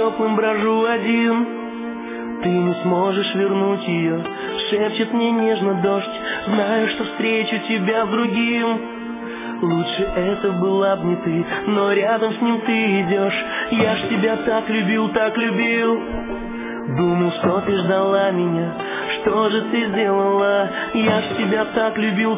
теплым брожу один. Ты не сможешь вернуть ее, шепчет мне нежно дождь. Знаю, что встречу тебя с другим. Лучше это была б не ты, но рядом с ним ты идешь. Я ж тебя так любил, так любил. Думал, что ты ждала меня, что же ты сделала? Я ж тебя так любил,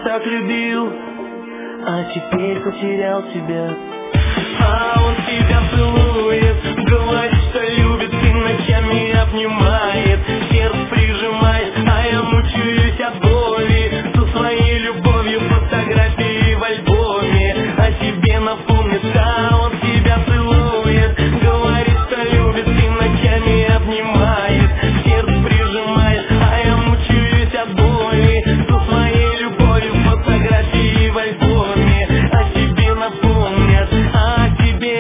а теперь потерял тебя. А он тебя целует, говорит, что любит, и ночами обнимает, сердце прижимает, а я мучаюсь от боли. Со своей любовью фотографии в альбоме о тебе напомнит. А он тебя целует, говорит, что любит, и ночами обнимает, сердце прижимает, а я мучаюсь от боли. Со своей любовью фотографии в альбоме о тебе напомнят, о тебе.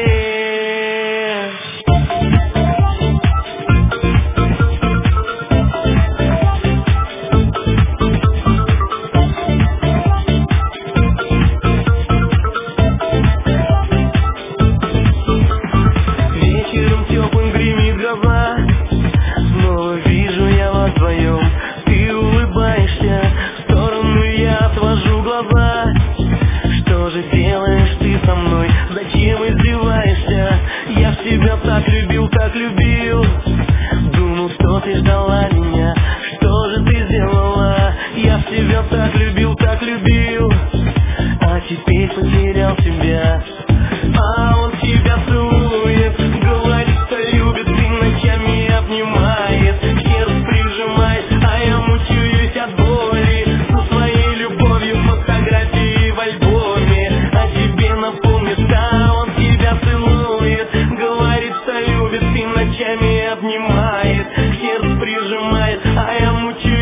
Вечером теплым гремит гроза, снова вижу я вас вдвоем. Ты улыбаешься, в сторону я отвожу глаза. Что же делаешь ты со мной? Зачем издеваешься? Я ж тебя так любил, думал, что ты ждала меня. Что же ты сделала? Я ж тебя так любил, а теперь потерял тебя. А он тебя целует, говорит, что любит, и ночами обнимает, сердце прижимает, а я мучаюсь от боли. Со своей любовью фотографии в альбоме о тебе напомнит. А он тебя целует, говорит, что любит, и ночами обнимает, сердце прижимает, а я мучаюсь